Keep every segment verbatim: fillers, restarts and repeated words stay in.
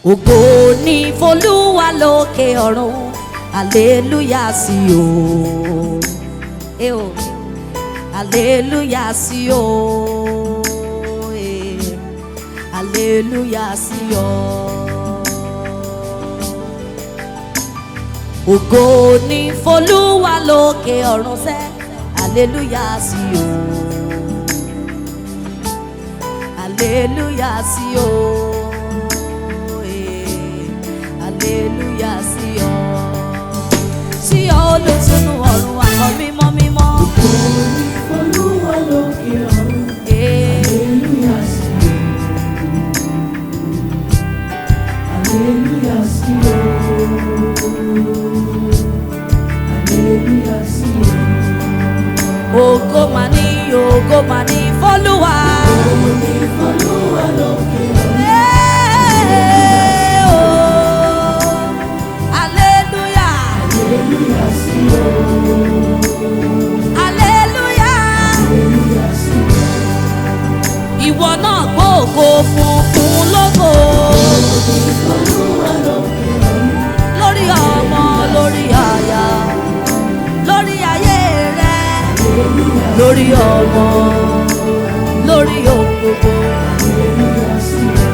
Ògo ni f'Olúwa lókè ọ̀run, hallelujah sí o. Eh o, hallelujah sí o. Eh, hallelujah sí o. Ògo ni f'Olúwa lókè ọ̀run sẹ́, hallelujah sí o. Hallelujah sí o. Hallelujah sí ọ, sí ọ olùtùnú ọ̀run àwọn mímọ́ mímọ́. Ògo ni f'Olúwa lókè ọ̀run, hallelujah sí ọ. Hallelujah sí ọ. Hallelujah sí ọ. Ògo mà ní, ògo mà ní f'Olúwa. Ògo ni f'Olúwa lókè ọ̀run. Hallelujah sí ọ. Hallelujah. Hallelujah sí ọ. Ìwọ náà gbóògo funfun lógo. Ògo ni f'Olúwa lókè ọ̀run. Lórí ọmọ, lórí aya, lórí ayé rẹ, lórí ọmọ, lórí ohun gbogbo. Hallelujah sí ọ.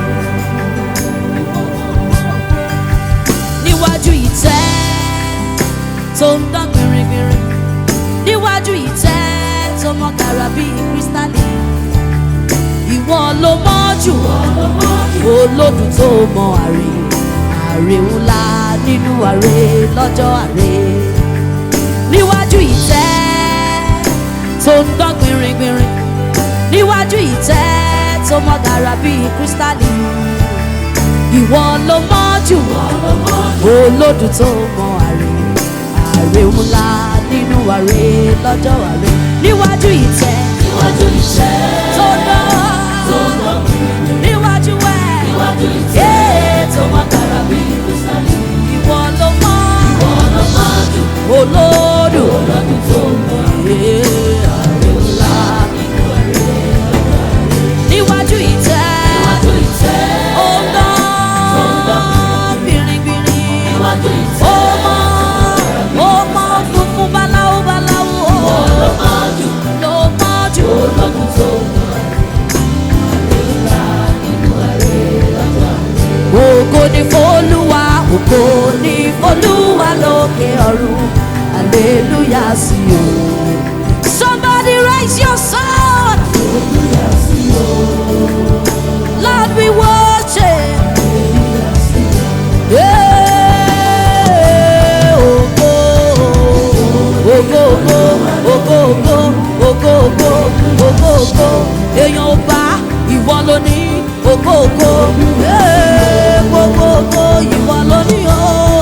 Níwájú ìtẹ́ tó ń dán gbìnrìngbìnrìn, níwájú ìtẹ́ tó mọ́ kàrà bíi kírísítálì, ìwọ ló mọ́ jù, olódù tó mọ àrè, àrè ńlá nínú àrè lọ́jọ́ àrè. Níwájú ìtẹ́ tó ń dán gbìnrìngbìnrìn, níwájú ìtẹ́ tó mọ́ kàrà bíi kírísítálì, ìwọ ló mọ́ jù, olódù tó mọ àrè, àrè ńlá nínú àrè lọ́jọ́ àrè. Níwájú ìtẹ́, Níwájú ìtẹ́ tó dán, tó ń dán gbìnrìngbìnrin, níwájú ẹ̀, níwájú ìtẹ́ tó mọ́ kàrà bíi kírísítálì, ìwọ ló mọ́, ìwọ ló mọ́ jù, olódù, olódù tó mọ àrè, àrè ńlá nínú àrè lọ́jọ́ àrè. níwájú ìtẹ́, Níwájú ìtẹ́ ó dán bìrìbìrì, níwájú ó ìtẹ́ mọ́, ó mọ́ funfun báláwo báláwo, ìwọ ló mọ́ jù, ló mọ́ jù. olódù tó mọ àrè, àrè ńlá nínú àrè lọ́jọ́ àrè. Ògo ni f'Olúwa, ògo ni f'Olúwa lókè ọ̀run, hallelujah sí o. Somebody raise your sound, Hallelujah sí ọ. Lord we worship. Hallelujah sí ọ. Yeah, ògo, ògo, ògo, ògo, ògo, ògo, ògo, ògo, ògo. Èèyàn ò bá, ìwọ ló ní ògo, ògo. Yeah, gbogbo ògo ìwọ ló ní o.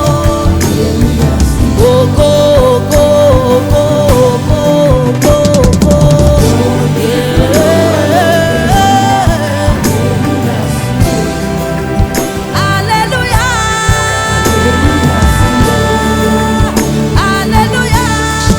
Ògo, ògo, ògo, ògo, ògo, ògo. Yeah. Hallelujah. Hallelujah.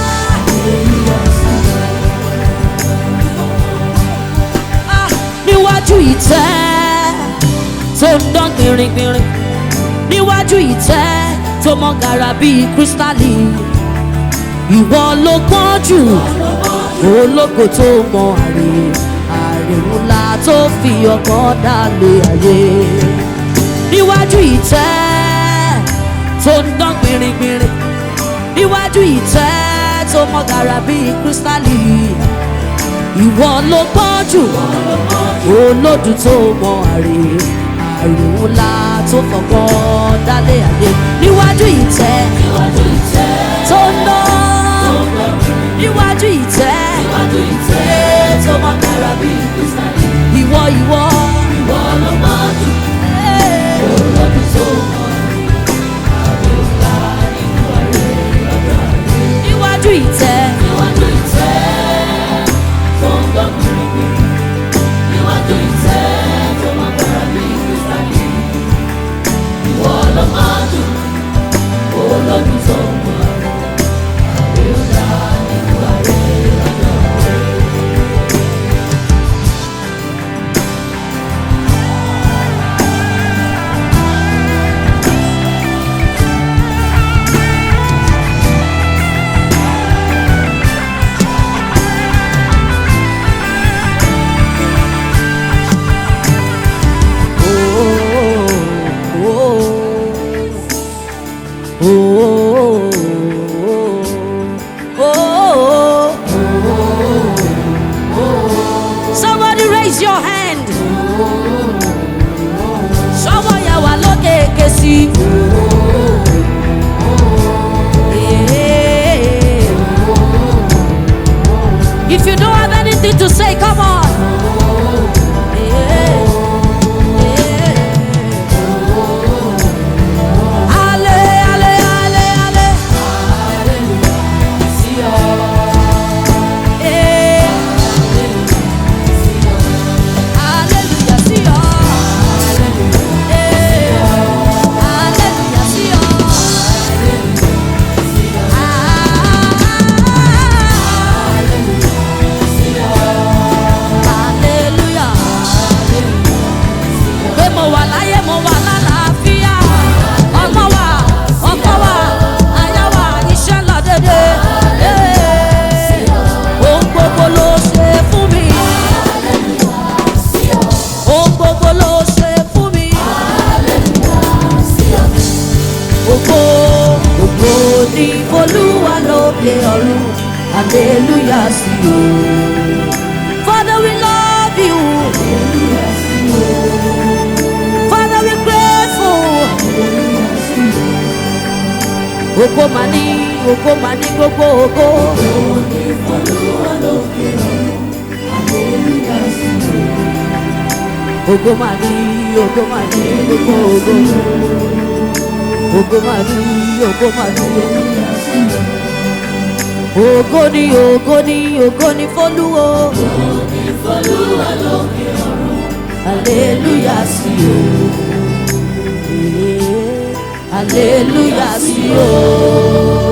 Ah, níwájú ìtẹ́ tó ń dán gbìnrìngbìnrìn, níwájú ìtẹ́ tó mọ́ gàrà bíi kírísítálì, ìwọ ló gbọ́n jù, ológo tó mọ àrè, àrè ńlá tó fi ọgbọ́n dálé ayé. Níwájú ìtẹ́ tó ń dán gbìnrìngbìnrìn, níwájú ìtẹ́ tó mọ́ gàrà bíi kírísítálì, ìwọ ló gbọ́n jù, olódù tó mọ àrè, àrè ńlá tó fọgbọ́n dálé ayé. Níwájú ìtẹ́ Níwájú ìtẹ́ tó ń dán, níwájú ìtẹ́ níwájú ìtẹ́ tó mọ́ kàrà bíi kírísítálì, ìwọ ìwọ, ìwọ ló mọ́ jù, eh, olódù tó mọ àrè, àrè ńlá nínú àrè lọ́jọ́ àrè. níwájú ìtẹ́, Níwájú ìtẹ́ tó ń dán gbìnrìngbìnrin, níwájú ìtẹ́ tó mọ́ kàrà bíi kírísítálì, ìwọ ló mọ́ jù, olódù tó mọ àrè, àrè ńlá nínú àrè lọ́jọ́ àrè. sí. If you don't have anything to say, come on. Yeah. Yeah. Ale, ale, ale, ale. Eh. Hallelujah, see ya. Eh. Hallelujah, see ya. Hallelujah. Pé mo wà láyé, mo wà lálàáfíà. Ọmọ wa, ọkọ wa, aya wa, iṣẹ́ lọ dédé. Ohun gbogbo ló ṣe fún mi. Ohun gbogbo ló ṣe fún mi. Ògo, ògo ni Olúwa lókè ọ̀run. Hallelujah sí o. Father, we love you. Father, we grateful. Ògo mà ní, ògo mà ní gbogbo ògo. Ògo mà ní, ògo mà ní gbogbo ògo. Ògo mà ní, ògo mà ní. Ògo ni, ògo ni, ògo ni f'Olúwa. Hallelujah sí o. Eh, hallelujah sí o.